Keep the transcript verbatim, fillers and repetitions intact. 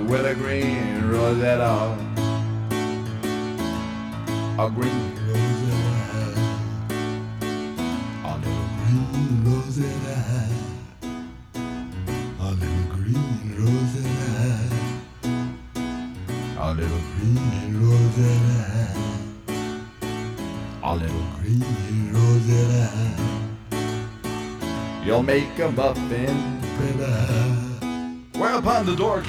with a green Rosetta, a green Rosetta, a little green Rosetta, a little green Rosetta, a little green Rosetta, a little green Rosetta. You'll make a muffin, baby. Whereupon the door